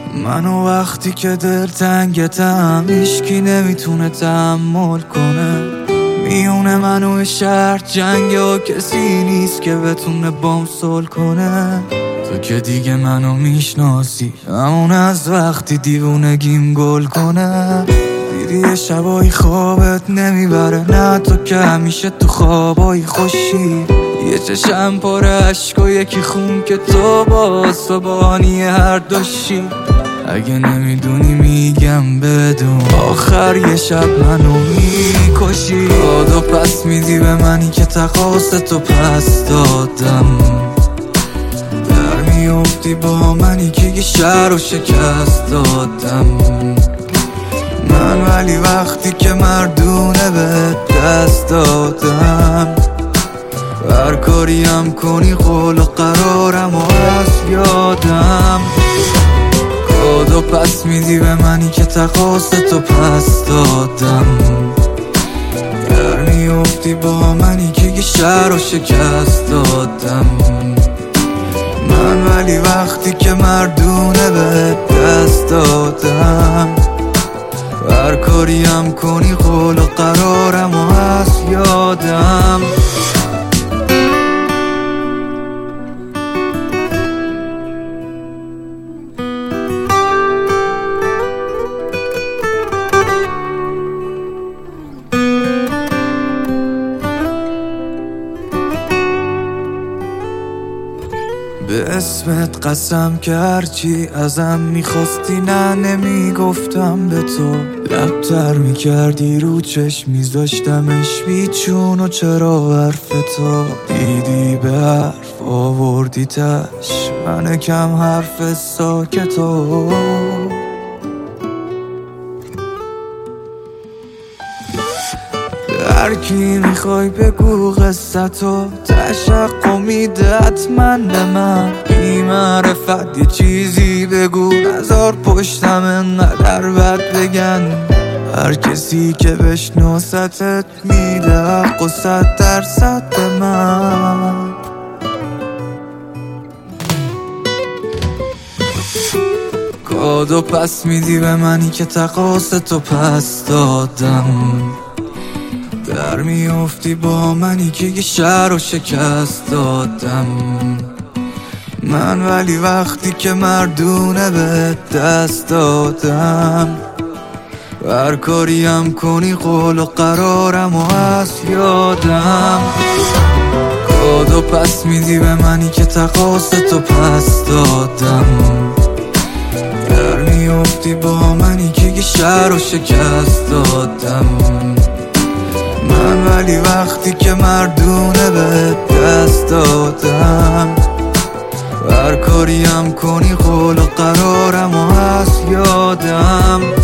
منو وقتی که دلتنگتم هیچکی نمیتونه تحمل کنه. میونه منو شهر جنگه و کسی نیست که بتونه بام صلح کنه. تو که دیگه منو میشناسی، همون از وقتی دیوونگیم گل کنه. دیدی یه شبایی خوابت نمیبره، نه تو که همیشه تو خوابایی خوشی. یه چشم پر عشق و یکی خون که تو باز تو بانی هر دوشی. اگه نمیدونی میگم بدون، آخر یه شب منو میکشی. داد پس میدی به منی که تقاصتو پس دادم. در میافتی با منی که یه شهر رو شکست دادم من، ولی وقتی که مردونه به دست دادم. هر کاریم کنی قول و قرارم و از یادم. کادو پس میدی به منی که تقاصتو پس دادم. در میافتی با منی که یه شهر رو شکست دادم من، ولی وقتی که مردونه به دست دادم. هر کاریم کنی قول و قرارم و از یادم. به اسمت قسم که هرچی ازم میخواستی نه نمیگفتم به تو. لبتر میکردی رو چشم میذاشتمش بیچون و چرا حرف تو. دیدی به حرف آوردی تش من کم حرف ساکتو. هر کی میخوای بگو قصتو، تشق میده حتما به من. بی معرفت یه چیزی بگو، نذار پشتم انقدر بد بگن. هر کسی که بشناستت میده حق و 100% به من. کادو پس میدی به منی که تقاصتو پس دادم. در میافتی با منی که یه شهر رو شکست دادم من، ولی وقتی که مردونه به دست دادم. هر کاریم کنی قول و قرارم و از یادم. کادو پس میدی به منی که تقاصتو پس دادم. در میافتی با منی که یه شهر رو شکست دادم من، ولی وقتی که مردونه به دست دادم. هر کاریم کنی قول و قرارم و از یادم.